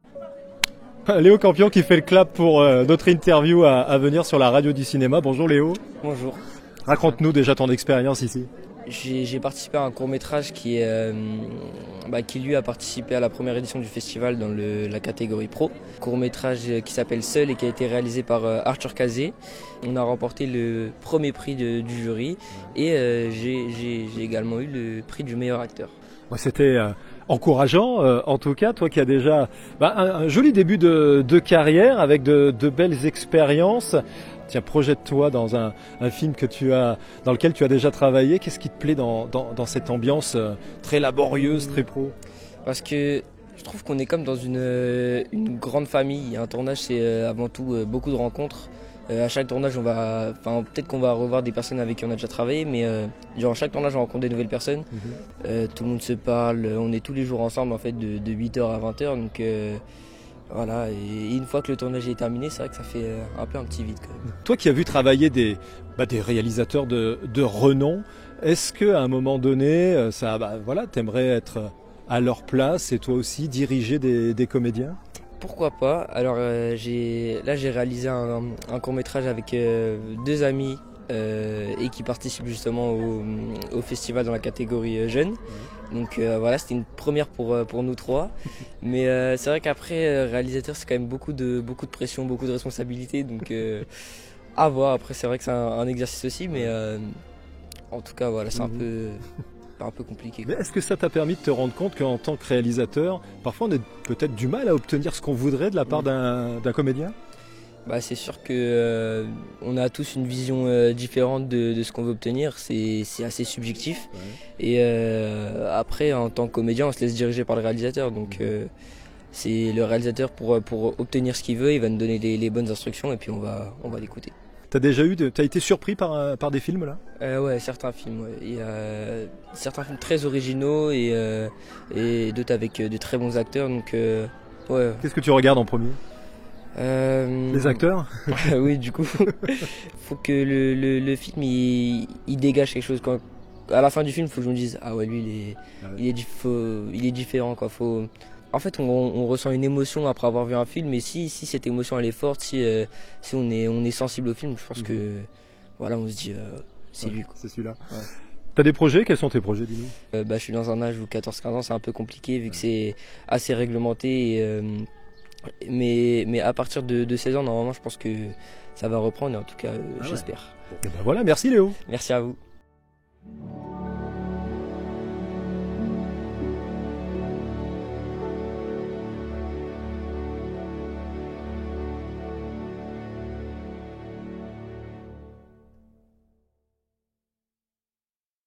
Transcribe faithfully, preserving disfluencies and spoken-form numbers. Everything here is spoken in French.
Léo Campion qui fait le clap pour euh, notre interview à, à venir sur la radio du cinéma. Bonjour Léo. Bonjour. Raconte-nous déjà ton expérience ici. J'ai, j'ai participé à un court-métrage qui, est, euh, bah, qui lui a participé à la première édition du festival dans le, la catégorie pro. Court-métrage qui s'appelle Seul et qui a été réalisé par euh, Arthur Cazé. On a remporté le premier prix de, du jury et euh, j'ai, j'ai, j'ai également eu le prix du meilleur acteur. Ouais, c'était euh, encourageant, euh, en tout cas, toi qui as déjà bah, un, un joli début de, de carrière avec de, de belles expériences. Tiens, projette-toi dans un, un film que tu as, dans lequel tu as déjà travaillé. Qu'est-ce qui te plaît dans, dans, dans cette ambiance euh, très laborieuse, très pro? Parce que je trouve qu'on est comme dans une, euh, une grande famille. Un tournage, c'est euh, avant tout euh, beaucoup de rencontres. Euh, à chaque tournage, on va, enfin, peut-être qu'on va revoir des personnes avec qui on a déjà travaillé, mais euh, durant chaque tournage, on rencontre des nouvelles personnes. Mm-hmm. Euh, tout le monde se parle, on est tous les jours ensemble en fait, de, de huit heures à vingt heures. Donc, euh, voilà, et une fois que le tournage est terminé, c'est vrai que ça fait un peu un petit vide quand même. Toi qui as vu travailler des, bah, des réalisateurs de, de renom, est-ce qu'à un moment donné, ça, bah, voilà, t'aimerais être à leur place et toi aussi diriger des, des comédiens? Pourquoi pas? Alors euh, j'ai, là j'ai réalisé un, un court-métrage avec euh, deux amis euh, et qui participent justement au, au festival dans la catégorie euh, jeune. Donc euh, voilà, c'était une première pour, pour nous trois. Mais euh, c'est vrai qu'après, euh, réalisateur, c'est quand même beaucoup de, beaucoup de pression, beaucoup de responsabilités. Donc euh, à voir. Après, c'est vrai que c'est un, un exercice aussi, mais euh, en tout cas, voilà, c'est un peu... un peu compliqué. Mais est-ce que ça t'a permis de te rendre compte qu'en tant que réalisateur, parfois on a peut-être du mal à obtenir ce qu'on voudrait de la part d'un, d'un comédien? Bah, c'est sûr que euh, on a tous une vision euh, différente de, de ce qu'on veut obtenir, c'est, c'est assez subjectif. Ouais. Et euh, après, en tant que comédien, on se laisse diriger par le réalisateur. Donc euh, c'est le réalisateur pour, pour obtenir ce qu'il veut, il va nous donner les, les bonnes instructions et puis on va, on va l'écouter. T'as déjà eu, de, t'as été surpris par, par des films là? euh, Ouais, certains films. Ouais. Il y a certains films très originaux et, euh, et d'autres avec de très bons acteurs. Donc, euh, ouais. Qu'est-ce que tu regardes en premier? euh, Les acteurs? Oui, du coup, faut que le, le, le film il, il dégage quelque chose. Quand, à la fin du film, il faut que je me dise ah ouais, lui il est, ah ouais. il est, faut, il est différent quoi. Faut, en fait, on, on ressent une émotion après avoir vu un film, et si, si cette émotion elle est forte, si, euh, si on, est, on est sensible au film, je pense mmh. que voilà, on se dit euh, c'est ouais, lui. Quoi. C'est celui-là. Ouais. T'as des projets? Quels sont tes projets, dis-nous? euh, bah, Je suis dans un âge où quatorze quinze ans, c'est un peu compliqué vu ouais. que c'est assez réglementé. Et, euh, mais, mais à partir de, de seize ans, normalement, je pense que ça va reprendre, et en tout cas, euh, ah j'espère. Ouais. Et ben voilà, merci Léo. Merci à vous.